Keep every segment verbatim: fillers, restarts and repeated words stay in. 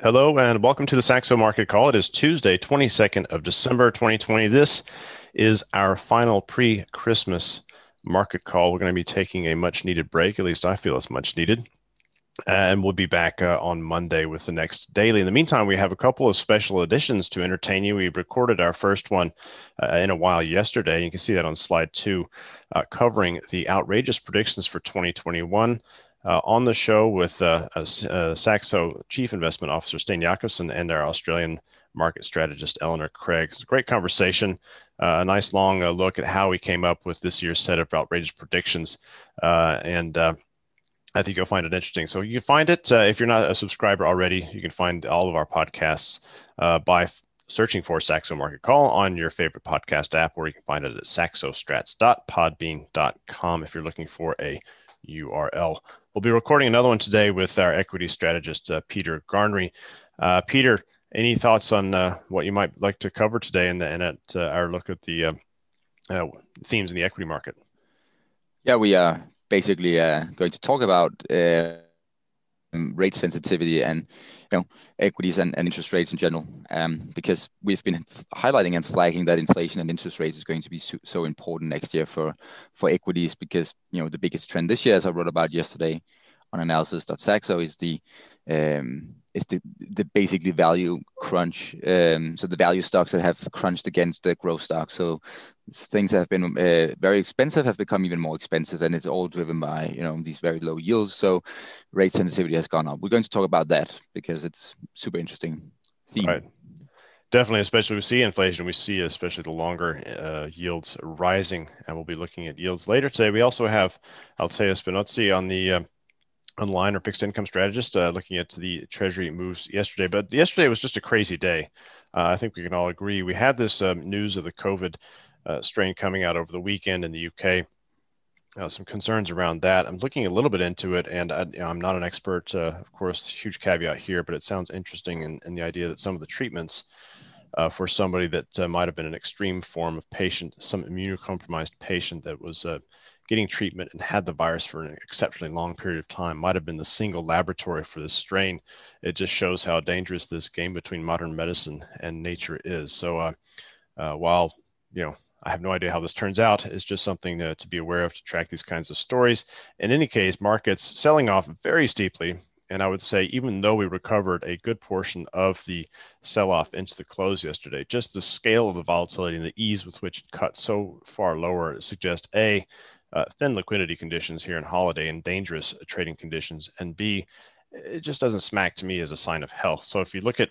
Hello and welcome to the Saxo Market Call. It is Tuesday, twenty-second of December, twenty twenty. This is our final pre-Christmas market call. We're going to be taking a much needed break. At least I feel it's much needed. And we'll be back uh, on Monday with the next daily. In the meantime, we have a couple of special editions to entertain you. We recorded our first one uh, in a while yesterday. You can see that on slide two, uh, covering the outrageous predictions for twenty twenty-one. Uh, on the show with uh, uh, Saxo Chief Investment Officer Steen Jakobsen and our Australian market strategist Eleanor Craig. It's a great conversation, uh, a nice long uh, look at how we came up with this year's set of outrageous predictions. Uh, and uh, I think you'll find it interesting. So you can find it, uh, if you're not a subscriber already, you can find all of our podcasts uh, by f- searching for Saxo Market Call on your favorite podcast app, or you can find it at saxostrats dot podbean dot com if you're looking for a U R L. We'll be recording another one today with our equity strategist, uh, Peter Garnery. Uh, Peter, any thoughts on uh, what you might like to cover today and, and at uh, our look at the uh, uh, themes in the equity market? Yeah, we are basically uh, going to talk about uh, rate sensitivity and you know equities and, and interest rates in general, um, because we've been highlighting and flagging that inflation and interest rates is going to be so, so important next year for for equities, because you know the biggest trend this year, as I wrote about yesterday on analysis dot saxo, is the um, is the, the basically value crunch. Um, so the value stocks that have crunched against the growth stocks. So things that have been uh, very expensive have become even more expensive, and it's all driven by you know these very low yields. So rate sensitivity has gone up. We're going to talk about that because it's super interesting theme. Right. Definitely, especially we see inflation, we see especially the longer uh, yields rising, and we'll be looking at yields later today. We also have Altea Spinozzi on the uh, online or fixed income strategist uh, looking at the Treasury moves yesterday. But yesterday was just a crazy day. Uh, I think we can all agree. We had this um, news of the COVID uh, strain coming out over the weekend in the U K. Uh, some concerns around that. I'm looking a little bit into it, and I, you know, I'm not an expert, uh, of course, huge caveat here, but it sounds interesting in, in the idea that some of the treatments uh, for somebody that uh, might have been an extreme form of patient, some immunocompromised patient that was uh, getting treatment and had the virus for an exceptionally long period of time, might have been the single laboratory for this strain. It just shows how dangerous this game between modern medicine and nature is. So uh, uh, while, you know, I have no idea how this turns out, it's just something to, to be aware of, to track these kinds of stories. In any case, markets selling off very steeply. And I would say, even though we recovered a good portion of the sell-off into the close yesterday, just the scale of the volatility and the ease with which it cut so far lower suggests A, uh, thin liquidity conditions here in holiday and dangerous trading conditions, and B, it just doesn't smack to me as a sign of health. So if you look at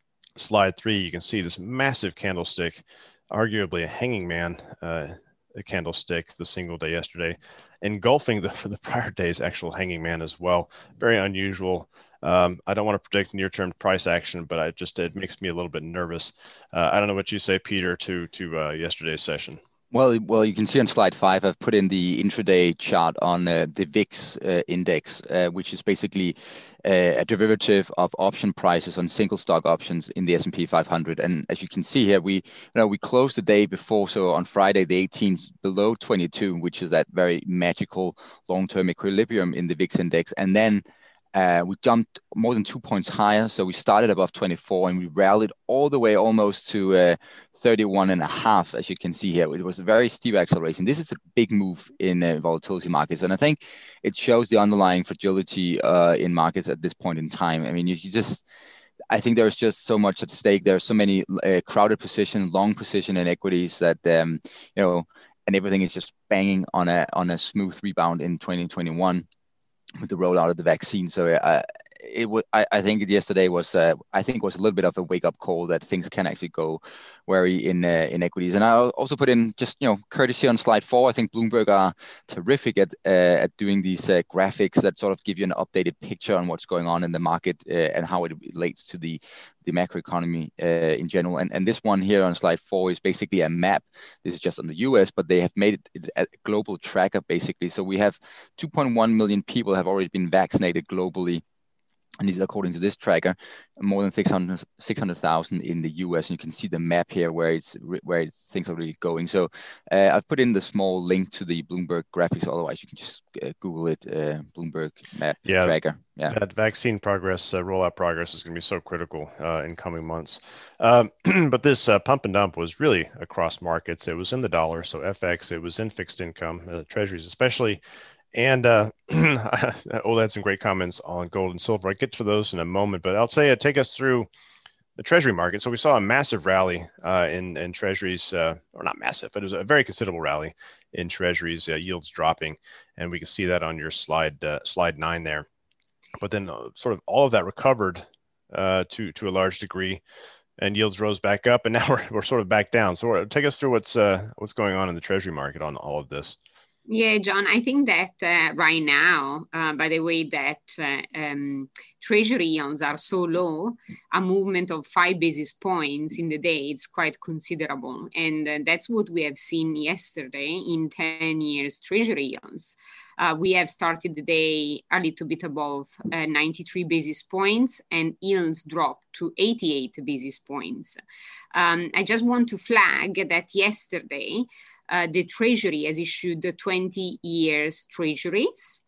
slide three, you can see this massive candlestick, arguably a hanging man uh, a candlestick, the single day yesterday, engulfing the for the prior day's actual hanging man as well. Very unusual. Um, I don't want to predict near-term price action, but I just it makes me a little bit nervous. Uh, I don't know what you say, Peter, to to uh, yesterday's session. Well, well, you can see on slide five, I've put in the intraday chart on uh, the V I X uh, index, uh, which is basically uh, a derivative of option prices on single stock options in the S and P five hundred. And as you can see here, we you know we closed the day before, so on Friday the eighteenth, below twenty-two, which is that very magical long-term equilibrium in the V I X index, and then Uh, we jumped more than two points higher. So we started above twenty-four and we rallied all the way almost to uh, thirty-one and a half, as you can see here. It was a very steep acceleration. This is a big move in uh, volatility markets. And I think it shows the underlying fragility uh, in markets at this point in time. I mean, you, you just, I think there's just so much at stake. There are so many uh, crowded position, long position in equities that, um, you know, and everything is just banging on a on a smooth rebound in twenty twenty-one with the rollout of the vaccine. So uh, it was. I, I think yesterday was. Uh, I think was a little bit of a wake up call that things can actually go wary in uh, in equities. And I also put in just you know courtesy on slide four. I think Bloomberg are terrific at uh, at doing these uh, graphics that sort of give you an updated picture on what's going on in the market uh, and how it relates to the the macroeconomy uh, in general. And and this one here on slide four is basically a map. This is just on the U S, but they have made it a global tracker basically. So we have two point one million people have already been vaccinated globally. and these according to this tracker, more than six hundred thousand in the U S. And you can see the map here where it's where it's, things are really going. So uh, I've put in the small link to the Bloomberg graphics. Otherwise, you can just uh, Google it, uh, Bloomberg map yeah, tracker. Yeah, that vaccine progress, uh, rollout progress is going to be so critical uh, in coming months. Um, but this uh, pump and dump was really across markets. It was in the dollar, so F X. It was in fixed income, uh, treasuries especially. And uh, Ole had some great comments on gold and silver. I'll get to those in a moment, but I'll say uh, take us through the treasury market. So we saw a massive rally uh, in, in treasuries, uh, or not massive, but it was a very considerable rally in treasuries, uh, yields dropping. And we can see that on your slide, uh, slide nine there. But then uh, sort of all of that recovered uh, to, to a large degree, and yields rose back up, and now we're, we're sort of back down. So take us through what's, uh, what's going on in the treasury market on all of this. Yeah, John, I think that uh, right now, uh, by the way that uh, um, treasury yields are so low, a movement of five basis points in the day, it's quite considerable. And uh, that's what we have seen yesterday in ten years treasury yields. Uh, we have started the day a little bit above uh, ninety-three basis points, and yields dropped to eighty-eight basis points. Um, I just want to flag that yesterday, Uh, the Treasury has issued twenty years treasuries.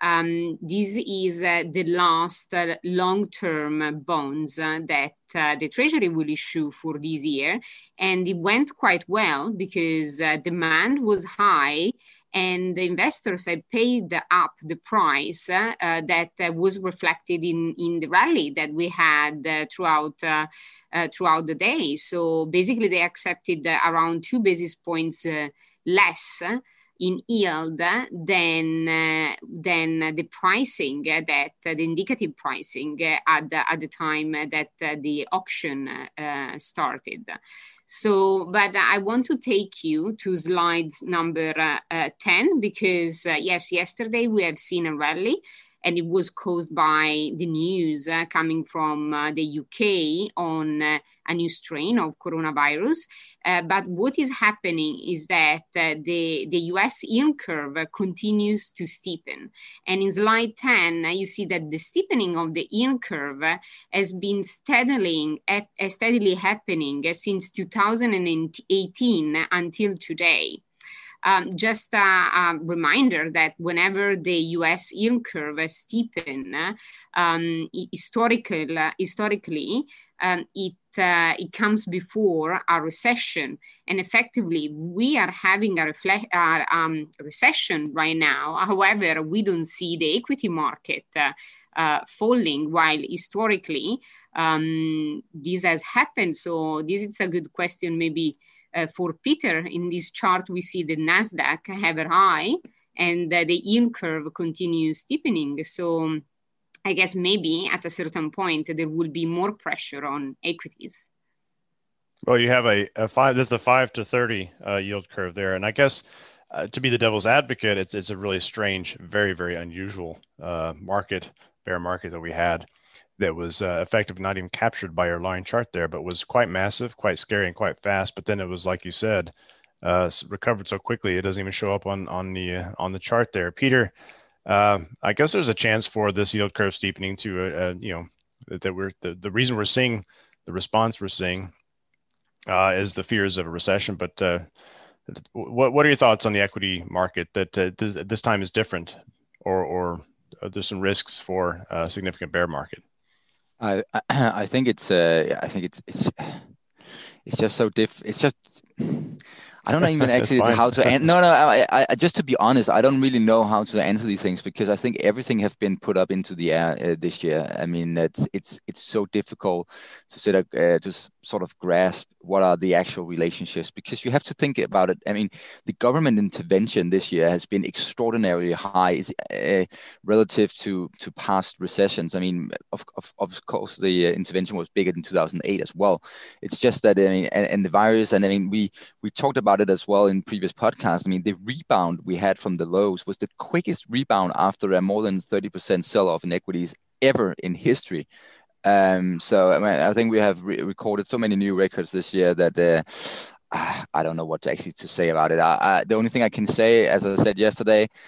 Um, this is uh, the last uh, long-term bonds uh, that uh, the Treasury will issue for this year. And it went quite well because uh, demand was high and the investors had paid up the price uh, uh, that uh, was reflected in, in the rally that we had uh, throughout uh, uh, throughout the day. So basically they accepted uh, around two basis points uh, less uh, in yield than uh, than the pricing uh, that uh, the indicative pricing uh, at the, at the time that uh, the auction uh, started. So, but I want to take you to slides number uh, uh, ten, because uh, yes, yesterday we have seen a rally, and it was caused by the news uh, coming from uh, the U K on uh, a new strain of coronavirus. Uh, but what is happening is that uh, the, the U S yield curve uh, continues to steepen. And in slide ten, uh, you see that the steepening of the yield curve uh, has been steadily, uh, steadily happening uh, since two thousand eighteen until today. Um, just a, a reminder that whenever the U S yield curve steepen, um, historical, uh, historically, um, it uh, it comes before a recession, and effectively we are having a refle- uh, um, recession right now. However, we don't see the equity market uh, uh, falling, while historically um, this has happened. So this is a good question, maybe. Uh, for Peter. In this chart, we see the Nasdaq have a high, and uh, the yield curve continues steepening. So I guess maybe at a certain point there will be more pressure on equities. Well, you have a, a five. There's the five to thirty uh, yield curve there, and I guess uh, to be the devil's advocate, it's it's a really strange, very very unusual uh, market, bear market that we had. That was uh, effective, not even captured by your line chart there, but was quite massive, quite scary, and quite fast. But then it was, like you said, uh, recovered so quickly it doesn't even show up on on the uh, on the chart there. Peter, uh, I guess there's a chance for this yield curve steepening to, uh, uh, you know, that, that we're the, the reason we're seeing the response we're seeing uh, is the fears of a recession. But uh, what what are your thoughts on the equity market that uh, this, this time is different, or or there's some risks for a significant bear market? I I think it's uh I think it's it's it's just so diff. It's just I don't even actually how to an- no no I, I just to be honest, I don't really know how to answer these things, because I think everything have been put up into the air uh, this year. I mean, it's it's it's so difficult to sort of uh, to sort of grasp what are the actual relationships, because you have to think about it. I mean, the government intervention this year has been extraordinarily high uh, relative to to past recessions. I mean, of of, of course, the intervention was bigger than two thousand eight as well. It's just that I mean, and, and the virus, and I mean, we we talked about it as well in previous podcasts. I mean, the rebound we had from the lows was the quickest rebound after a more than thirty percent sell-off in equities ever in history. Um, so I mean, I think we have re- recorded so many new records this year that uh, I don't know what to actually to say about it. I, I, the only thing I can say, as I said yesterday,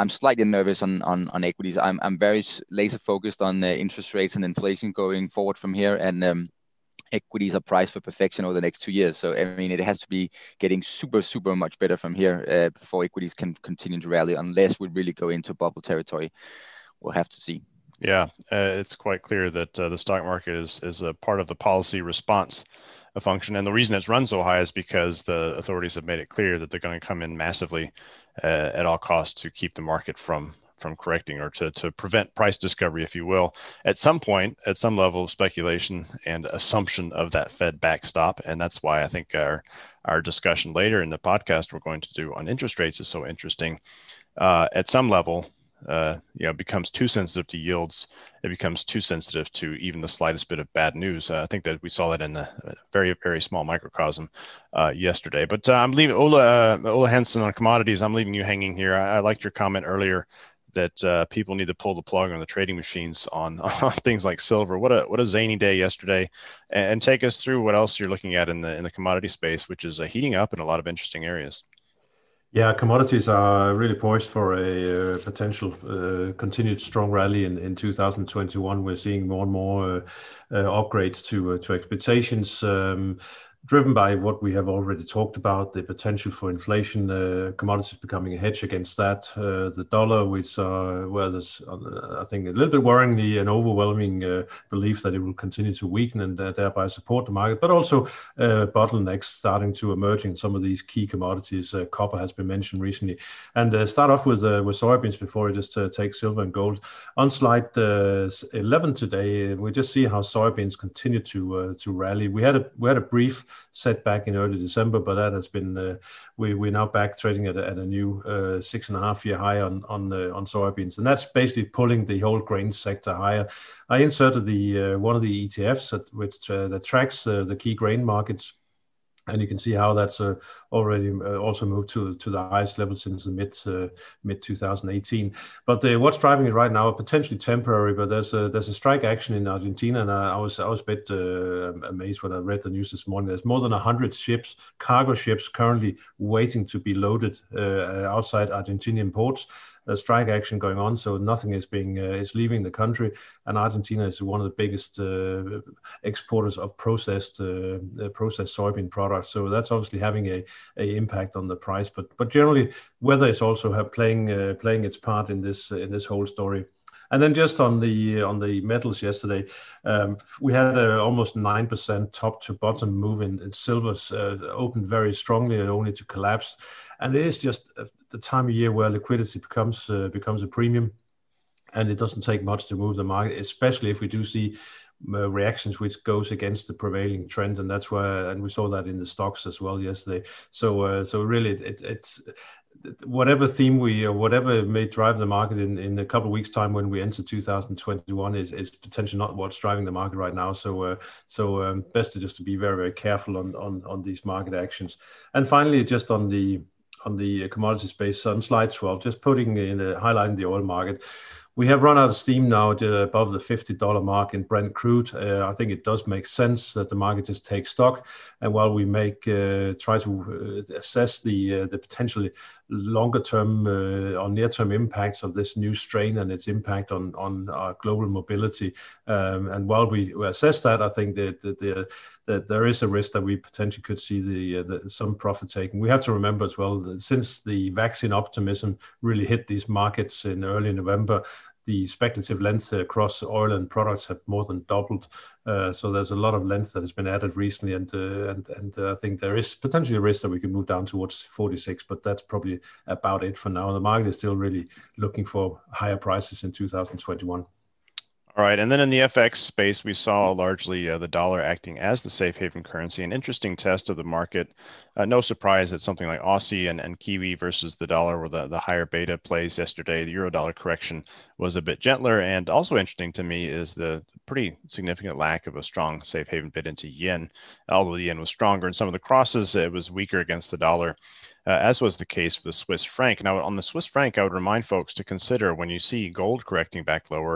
I'm slightly nervous on on, on equities. I'm I'm very laser focused on the interest rates and inflation going forward from here, and um, equities are priced for perfection over the next two years. So I mean, it has to be getting super super much better from here uh, before equities can continue to rally, unless we really go into bubble territory. We'll have to see. Yeah, uh, it's quite clear that uh, the stock market is is a part of the policy response a function. And the reason it's run so high is because the authorities have made it clear that they're going to come in massively uh, at all costs to keep the market from from correcting, or to, to prevent price discovery, if you will, at some point, at some level of speculation and assumption of that Fed backstop. And that's why I think our, our discussion later in the podcast we're going to do on interest rates is so interesting. Uh, at some level, uh, you know, becomes too sensitive to yields. It becomes too sensitive to even the slightest bit of bad news. Uh, I think that we saw that in a very, very small microcosm uh, yesterday. But uh, I'm leaving Ola, uh, Ola Hansen on commodities. I'm leaving you hanging here. I, I liked your comment earlier that uh, people need to pull the plug on the trading machines on, on things like silver. What a what a zany day yesterday, and, and take us through what else you're looking at in the in the commodity space, which is uh, heating up in a lot of interesting areas. Yeah, commodities are really poised for a uh, potential uh, continued strong rally in, in two thousand twenty-one. We're seeing more and more uh, uh, upgrades to uh, to expectations. Um, driven by what we have already talked about, the potential for inflation, uh, commodities becoming a hedge against that, uh, the dollar, which uh, well, there's, uh, I think, a little bit worryingly an overwhelming uh, belief that it will continue to weaken and uh, thereby support the market, but also uh, bottlenecks starting to emerge in some of these key commodities. Uh, copper has been mentioned recently. And uh, start off with uh, with soybeans before we just uh, take silver and gold. On slide uh, eleven today, we just see how soybeans continue to uh, to rally. We had a we had a brief setback in early December, but that has been uh, we we're now back trading at a, at a new uh, six and a half year high on on uh, on soybeans, and that's basically pulling the whole grain sector higher. I inserted the uh, one of the E T Fs that which uh, that tracks uh, the key grain markets. And you can see how that's uh, already uh, also moved to to the highest level since the mid uh, mid twenty eighteen. But uh, what's driving it right now, potentially temporary, but there's a there's a strike action in Argentina, and I, I was I was a bit uh, amazed when I read the news this morning. There's more than a hundred ships, cargo ships, currently waiting to be loaded uh, outside Argentinian ports. A strike action going on, so nothing is being uh, is leaving the country, and Argentina is one of the biggest uh, exporters of processed uh, processed soybean products. So that's obviously having a, a impact on the price. But but generally, weather is also have playing uh, playing its part in this uh, in this whole story. And then just on the on the metals yesterday, um, we had a almost nine percent top to bottom move in, in silvers, uh, opened very strongly only to collapse. And it is just the time of year where liquidity becomes uh, becomes a premium, and it doesn't take much to move the market, especially if we do see uh, reactions which goes against the prevailing trend, and that's where, and we saw that in the stocks as well yesterday. So uh, so really, it, it, it's whatever theme we or whatever may drive the market in, in a couple of weeks' time when we enter two thousand twenty-one is is potentially not what's driving the market right now. So uh, so um, best to just to be very very careful on on on these market actions. And finally, just on the on the commodity space on slide twelve, just putting in a, highlighting the oil market. We have run out of steam now to above the fifty dollars mark in Brent crude. Uh, I think it does make sense that the market just takes stock. And while we make uh, try to uh, assess the uh, the potentially longer term uh, or near term impacts of this new strain and its impact on on our global mobility, um, and while we assess that, I think that the, the that there is a risk that we potentially could see the, uh, the some profit taking. We have to remember as well that since the vaccine optimism really hit these markets in early November, the speculative length across oil and products have more than doubled. Uh, so there's a lot of length that has been added recently, and uh, and and uh, I think there is potentially a risk that we could move down towards forty-six, but that's probably about it for now. The market is still really looking for higher prices in two thousand twenty-one. All right, and then in the F X space, we saw largely uh, the dollar acting as the safe haven currency, an interesting test of the market. Uh, no surprise that something like Aussie and, and Kiwi versus the dollar were the, the higher beta plays yesterday. The euro dollar correction was a bit gentler, and also interesting to me is the pretty significant lack of a strong safe haven bid into yen. Although the yen was stronger in some of the crosses, it was weaker against the dollar. Uh, as was the case for the Swiss franc. Now, on the Swiss franc, I would remind folks to consider when you see gold correcting back lower,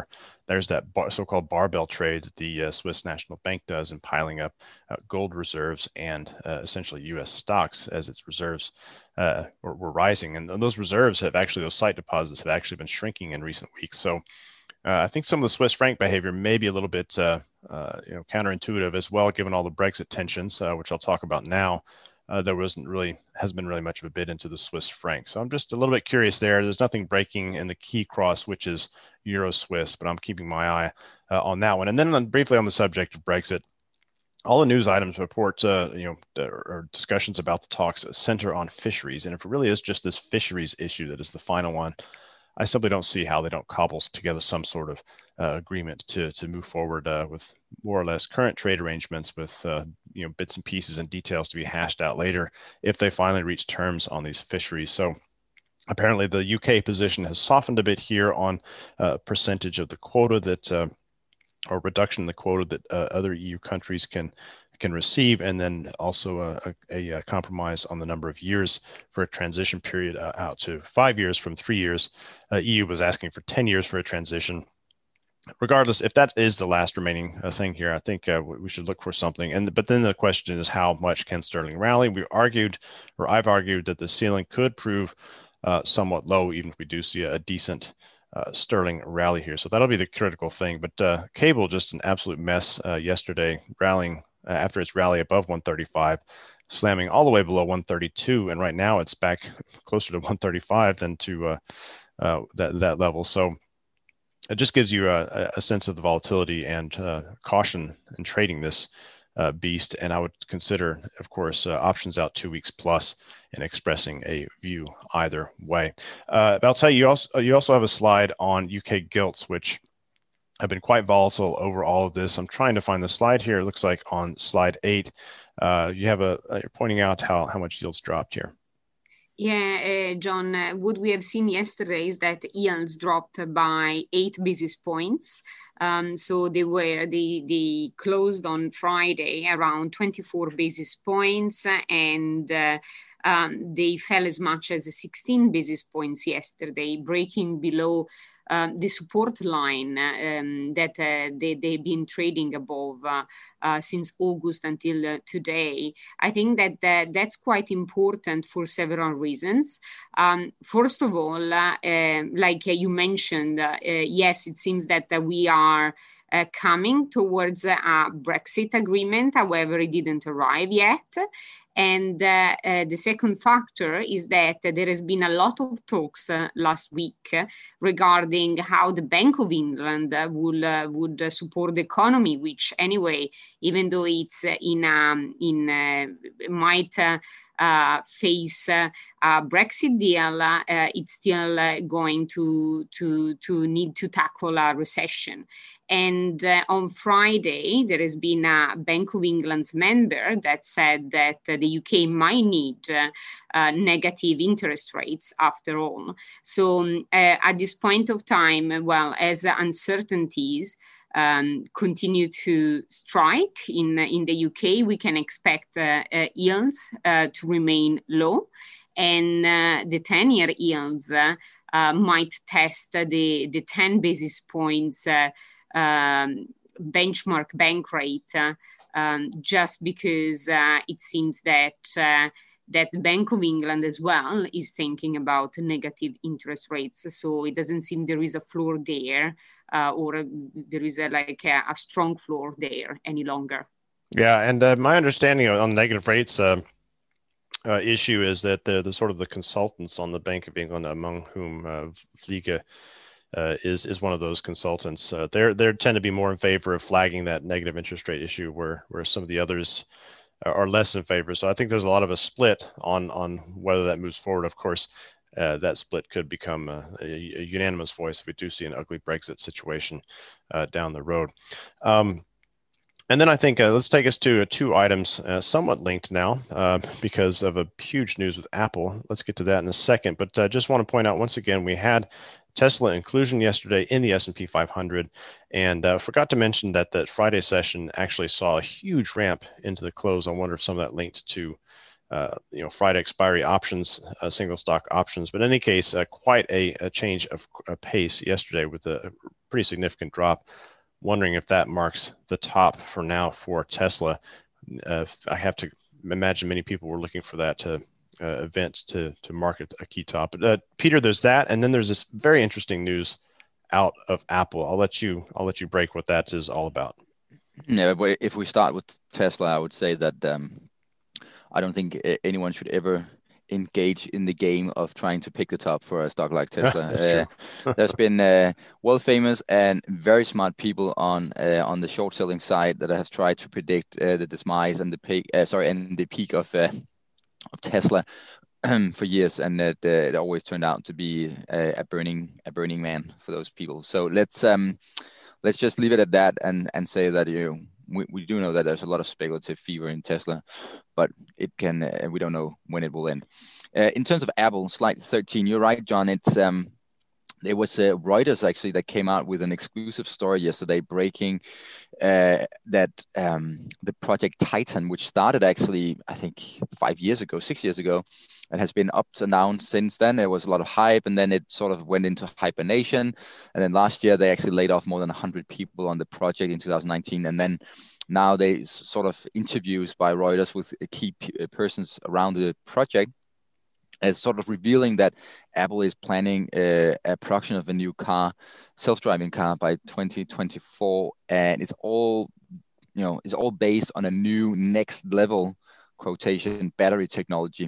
there's that bar, so-called barbell trade that the uh, Swiss National Bank does in piling up uh, gold reserves and uh, essentially U S stocks as its reserves uh, were, were rising. And those reserves have actually, those sight deposits have actually been shrinking in recent weeks. So uh, I think some of the Swiss franc behavior may be a little bit uh, uh, you know, counterintuitive as well, given all the Brexit tensions, uh, which I'll talk about now. Uh, there wasn't really, has been really much of a bid into the Swiss franc. So I'm just a little bit curious there. There's nothing breaking in the key cross, which is Euro Swiss, but I'm keeping my eye uh, on that one. And then on, briefly on the subject of Brexit, all the news items report, uh, you know, or discussions about the talks center on fisheries. And if it really is just this fisheries issue that is the final one, I simply don't see how they don't cobble together some sort of uh, agreement to to move forward uh, with more or less current trade arrangements with uh, you know bits and pieces and details to be hashed out later if they finally reach terms on these fisheries. So apparently the U K position has softened a bit here on uh, percentage of the quota that uh, or reduction in the quota that uh, other E U countries can can receive, and then also a, a, a compromise on the number of years for a transition period uh, out to five years from three years. Uh, E U was asking for ten years for a transition. Regardless, if that is the last remaining uh, thing here, I think uh, we should look for something. And but then the question is, how much can sterling rally? We argued, or I've argued, that the ceiling could prove uh, somewhat low, even if we do see a, a decent uh, sterling rally here. So that'll be the critical thing. But uh, cable, just an absolute mess uh, yesterday, rallying uh, after its rally above one thirty-five, slamming all the way below one thirty-two, and right now it's back closer to one thirty-five than to uh, uh, that that level. So it just gives you a, a sense of the volatility and uh, caution in trading this uh, beast. And I would consider, of course, uh, options out two weeks plus and expressing a view either way. Uh, I'll tell you, you also, you also have a slide on U K gilts, which have been quite volatile over all of this. I'm trying to find the slide here. It looks like on slide eight, uh, you have a, you're pointing out how, how much yields dropped here. Yeah, uh, John, uh, what we have seen yesterday is that yields dropped by eight basis points. Um, so they were, they, they closed on Friday around twenty-four basis points, and uh, um, they fell as much as sixteen basis points yesterday, breaking below Um, the support line um, that uh, they, they've been trading above uh, uh, since August until uh, today. I think that uh, that's quite important for several reasons. Um, first of all, uh, uh, like uh, you mentioned, uh, uh, yes, it seems that uh, we are Uh, coming towards a Brexit agreement. However, it didn't arrive yet. And uh, uh, the second factor is that uh, there has been a lot of talks uh, last week uh, regarding how the Bank of England uh, would, uh, would uh, support the economy, which anyway, even though it's uh, in, um, in uh, might uh, uh, face uh, a Brexit deal, uh, uh, it's still uh, going to, to, to need to tackle a recession. And uh, on Friday, there has been a Bank of England's member that said that uh, the U K might need uh, uh, negative interest rates after all. So um, uh, at this point of time, well, as uh, uncertainties um, continue to strike in, in the U K, we can expect uh, uh, yields uh, to remain low. And uh, the ten-year yields uh, uh, might test the, the ten basis points uh, Um, benchmark bank rate, uh, um, just because uh, it seems that uh, that the Bank of England as well is thinking about negative interest rates. So it doesn't seem there is a floor there, uh, or a, there is a, like a, a strong floor there any longer. Yeah, and uh, my understanding on negative rates uh, uh, issue is that the, the sort of the consultants on the Bank of England, among whom uh, Vliege Uh, is is one of those consultants. Uh, they they tend to be more in favor of flagging that negative interest rate issue, where where some of the others are less in favor. So I think there's a lot of a split on on whether that moves forward. Of course, uh, that split could become a, a, a unanimous voice if we do see an ugly Brexit situation uh, down the road. Um, and then I think uh, let's take us to uh, two items uh, somewhat linked now uh, because of a huge news with Apple. Let's get to that in a second. But I uh, just want to point out once again, we had Tesla inclusion yesterday in the S and P five hundred, and uh, forgot to mention that that Friday session actually saw a huge ramp into the close. I wonder if some of that linked to uh, you know, Friday expiry options, uh, single stock options. But in any case, uh, quite a, a change of a pace yesterday with a pretty significant drop. Wondering if that marks the top for now for Tesla. Uh, I have to imagine many people were looking for that to, uh, event to to market a key top. But, uh, Peter, there's that, and then there's this very interesting news out of Apple. I'll let you I'll let you break what that is all about. Yeah, but if we start with Tesla, I would say that um, I don't think anyone should ever engage in the game of trying to pick the top for a stock like Tesla. That's uh, true. There's been uh, world famous and very smart people on uh, on the short selling side that have tried to predict uh, the demise and the peak, uh, sorry, and the peak of uh, of Tesla for years, and it, uh, it always turned out to be a, a burning a burning man for those people. So let's um let's just leave it at that and and say that you know, we, we do know that there's a lot of speculative fever in Tesla, but it can uh, we don't know when it will end. Uh, in terms of Apple, slide thirteen, you're right, John. It's um there was uh, Reuters actually that came out with an exclusive story yesterday, breaking uh, that um, the Project Titan, which started actually I think five years ago, six years ago, and has been up and down since then. There was a lot of hype, and then it sort of went into hibernation. And then last year they actually laid off more than one hundred people on the project in two thousand nineteen, and then now they sort of interviews by Reuters with key p- persons around the project, as sort of revealing that Apple is planning uh, a production of a new car, self-driving car, by twenty twenty-four, and it's all, you know, it's all based on a new next level quotation battery technology.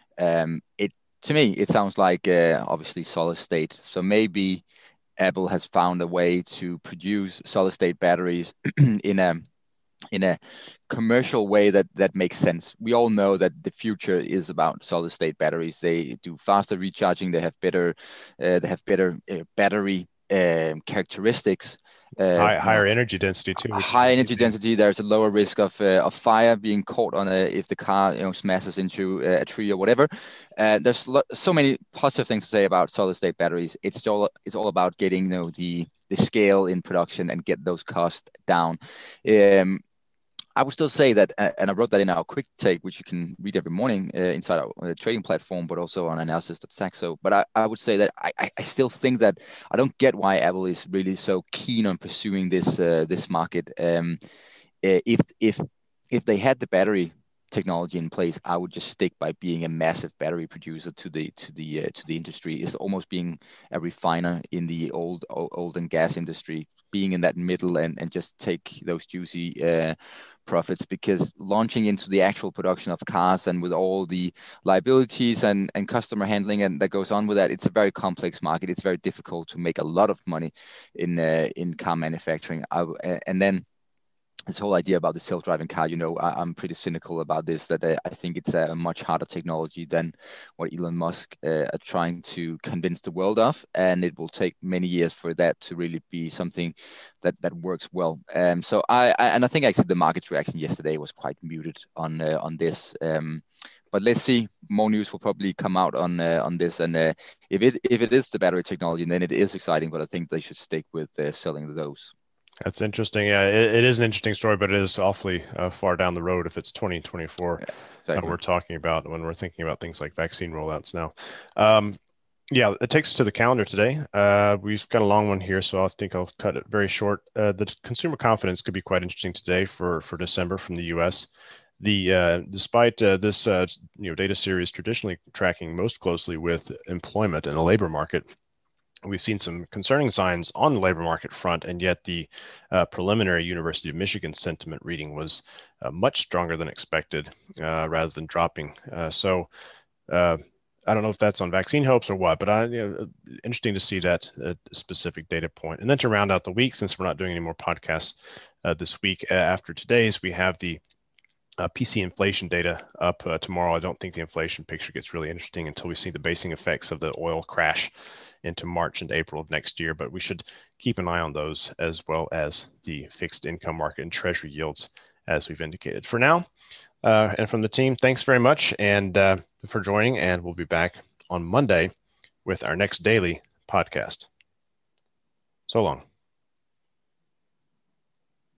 Um, it to me it sounds like uh, obviously solid state. So maybe Apple has found a way to produce solid state batteries in a in a commercial way that that makes sense. We all know that the future is about solid state batteries. They do faster recharging. They have better uh, they have better uh, battery um, characteristics. Uh, High, you higher know, energy density too. which is high a key energy thing. density. There's a lower risk of uh, of fire being caught on a if the car you know smashes into a tree or whatever. Uh, there's lo- so many positive things to say about solid state batteries. It's all it's all about getting you know the the scale in production and get those costs down. Um, I would still say that, uh, and I wrote that in our quick take, which you can read every morning uh, inside our uh, trading platform, but also on analysis dot saxo. But I, I would say that I, I still think that I don't get why Apple is really so keen on pursuing this uh, this market. Um, uh, if if if they had the battery technology in place, I would just stick by being a massive battery producer to the to the uh, to the industry. It's almost being a refiner in the old old and gas industry, being in that middle and and just take those juicy uh, profits, because launching into the actual production of cars and with all the liabilities and, and customer handling and that goes on with that, it's a very complex market. It's very difficult to make a lot of money in uh, in car manufacturing. I, and then this whole idea about the self-driving car, you know, I, I'm pretty cynical about this, that I, I think it's a much harder technology than what Elon Musk uh, are trying to convince the world of. And it will take many years for that to really be something that, that works well. Um, so I, I, and I think actually the market reaction yesterday was quite muted on uh, on this. Um, but let's see, more news will probably come out on uh, on this. And uh, if it if it is the battery technology, then it is exciting, but I think they should stick with uh, selling those. That's interesting. Yeah, it, it is an interesting story, but it is awfully uh, far down the road if it's twenty twenty-four. Yeah, exactly. uh, we're talking about when we're thinking about things like vaccine rollouts now. Um, yeah, it takes us to the calendar today. Uh, we've got a long one here, so I think I'll cut it very short. Uh, the consumer confidence could be quite interesting today for, for December from the U S. The uh, despite uh, this uh, you know data series traditionally tracking most closely with employment and the labor market, we've seen some concerning signs on the labor market front, and yet the uh, preliminary University of Michigan sentiment reading was uh, much stronger than expected, uh, rather than dropping. Uh, so uh, I don't know if that's on vaccine hopes or what, but I, you know, interesting to see that uh, specific data point. And then to round out the week, since we're not doing any more podcasts uh, this week uh, after today's, we have the Uh, P C inflation data up uh, tomorrow. I don't think the inflation picture gets really interesting until we see the basing effects of the oil crash into March and April of next year, but we should keep an eye on those, as well as the fixed income market and treasury yields, as we've indicated. For now, uh, and from the team, thanks very much and uh, for joining, and we'll be back on Monday with our next daily podcast. So long.